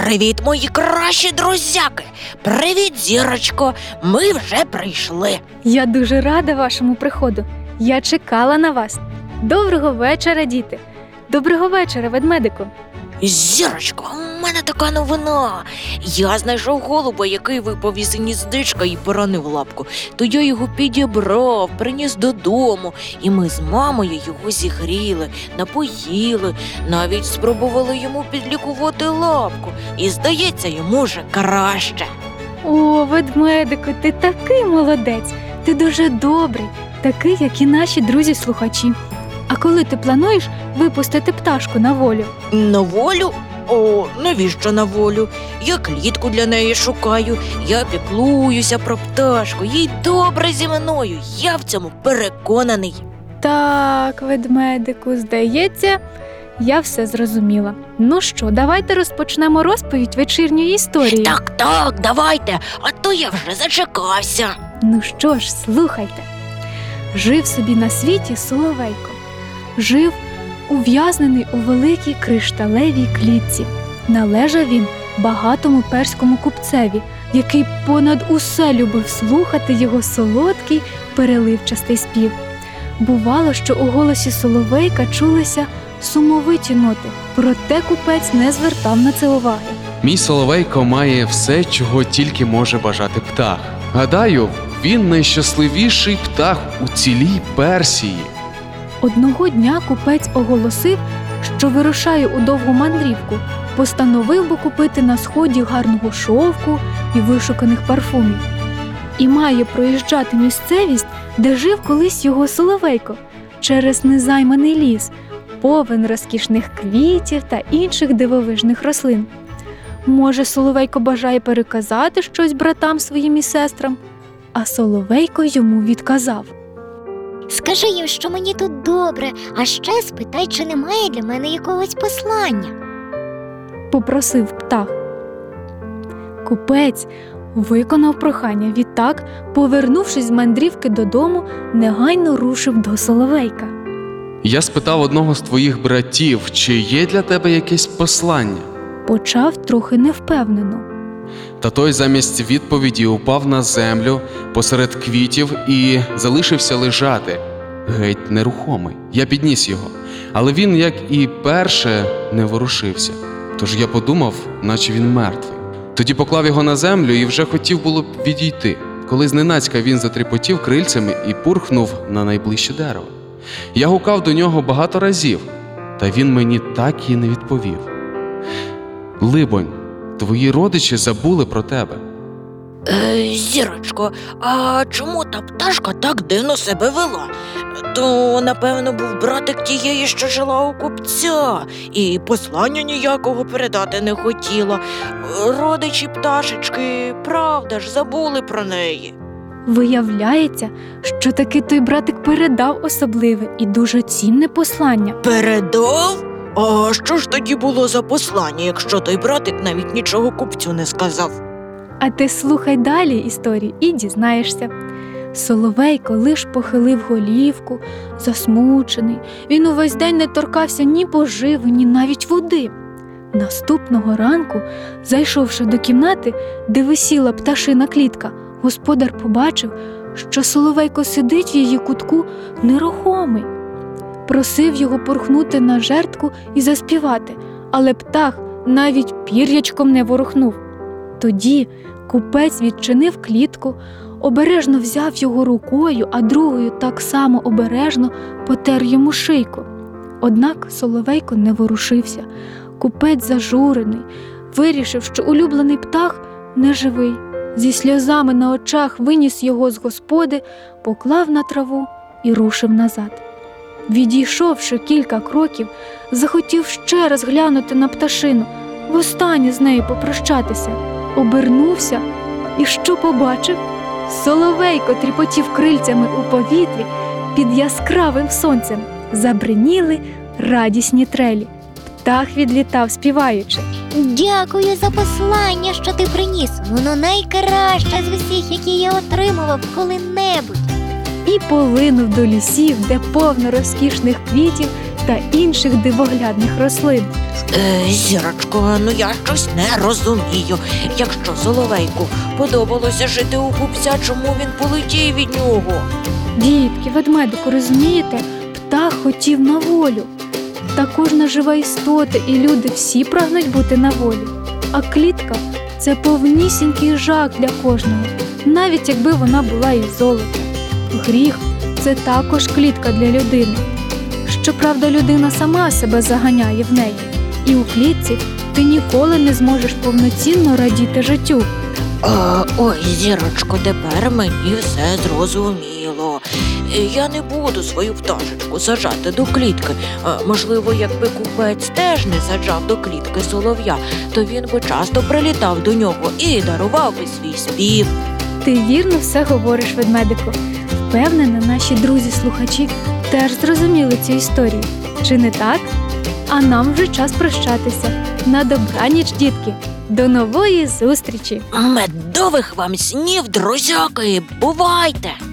Привіт, мої кращі друзяки! Привіт, Зірочко! Ми вже прийшли. Я дуже рада вашому приходу. Я чекала на вас. Доброго вечора, діти. Доброго вечора, ведмедику. Зірочко, у мене така новина. Я знайшов голуба, який випав із гніздечка і поранив лапку. То я його підібрав, приніс додому, і ми з мамою його зігріли, напоїли, навіть спробували йому підлікувати лапку. І, здається, йому вже краще. О, ведмедику, ти такий молодець. Ти дуже добрий, такий, як і наші друзі-слухачі. А коли ти плануєш випустити пташку на волю? На волю? О, навіщо на волю? Я клітку для неї шукаю, я піклуюся про пташку, їй добре зі мною, я в цьому переконаний. Так, ведмедику, здається, я все зрозуміла. Ну що, давайте розпочнемо розповідь вечірньої історії. Так, давайте, а то я вже зачекався. Ну що ж, слухайте. Жив собі на світі соловейко. Жив ув'язнений у великій кришталевій клітці. Належав він багатому перському купцеві, який понад усе любив слухати його солодкий переливчастий спів. Бувало, що у голосі соловейка чулися сумовиті ноти, проте купець не звертав на це уваги. Мій соловейко має все, чого тільки може бажати птах. Гадаю, він найщасливіший птах у цілій Персії. Одного дня купець оголосив, що вирушає у довгу мандрівку, постановив би купити на сході гарного шовку і вишуканих парфумів. І має проїжджати місцевість, де жив колись його соловейко, через незайманий ліс, повен розкішних квітів та інших дивовижних рослин. Може, соловейко бажає переказати щось братам своїм і сестрам? А соловейко йому відказав: Скажи їм, що мені тут добре, а ще спитай, чи немає для мене якогось послання. попросив птах. Купець виконав прохання, відтак, повернувшись з мандрівки додому, негайно рушив до соловейка. Я спитав одного з твоїх братів, чи є для тебе якесь послання. Почав трохи невпевнено. Та той замість відповіді упав на землю посеред квітів і залишився лежати, геть нерухомий. Я підніс його, але він, як і перше, не ворушився. Тож я подумав, наче він мертвий. Тоді поклав його на землю і вже хотів було б відійти, коли зненацька він затріпотів крильцями і пурхнув на найближче дерево. Я гукав до нього багато разів, та він мені так і не відповів. Либонь, твої родичі забули про тебе. Зірочко, а чому та пташка так дивно себе вела? То, напевно, був братик тієї, що жила у купця, і послання ніякого передати не хотіла. Родичі пташечки, правда ж, забули про неї. Виявляється, що таки той братик передав особливе і дуже цінне послання. Передав? А що ж тоді було за послання, якщо той братик навіть нічого купцю не сказав? А ти слухай далі історію і дізнаєшся. Соловейко лиш похилив голівку, засмучений. Він увесь день не торкався ні поживи, ні навіть води. Наступного ранку, зайшовши до кімнати, де висіла пташина клітка, господар побачив, що соловейко сидить в її кутку нерухомий. Просив його порхнути на жертку і заспівати, але птах навіть пір'ячком не ворухнув. Тоді купець відчинив клітку, обережно взяв його рукою, а другою так само обережно потер йому шийку. Однак соловейко не ворушився. Купець зажурений, вирішив, що улюблений птах не живий. Зі сльозами на очах виніс його з господи, поклав на траву і рушив назад. Відійшовши кілька кроків, захотів ще раз глянути на пташину, востаннє з нею попрощатися. Обернувся і що побачив? Соловейко тріпотів крильцями у повітрі під яскравим сонцем. Забриніли радісні трелі. Птах відлітав, співаючи: Дякую за послання, що ти приніс. Воно найкраще з усіх, які я отримував коли-небудь. І полинув до лісів, де повно розкішних квітів та інших дивоглядних рослин. Зірочко, ну я щось не розумію. Якщо Соловейку подобалося жити у пупця, чому він полетів від нього? Дітки, ведмедику, розумієте, птах хотів на волю. Та кожна жива істота і люди всі прагнуть бути на волі. А клітка – це повнісінький жах для кожного, навіть якби вона була із золота. Гріх – це також клітка для людини. Щоправда, людина сама себе заганяє в неї. І у клітці ти ніколи не зможеш повноцінно радіти життю. Ой, Зірочко, тепер мені все зрозуміло. Я не буду свою пташечку саджати до клітки. Можливо, якби купець теж не саджав до клітки солов'я, то він би часто прилітав до нього і дарував би свій спів. Ти вірно все говориш, ведмедику. Впевнена, наші друзі-слухачі теж зрозуміли цю історію. Чи не так? А нам вже час прощатися. На добраніч, дітки! До нової зустрічі! Медових вам снів, друзяки! Бувайте!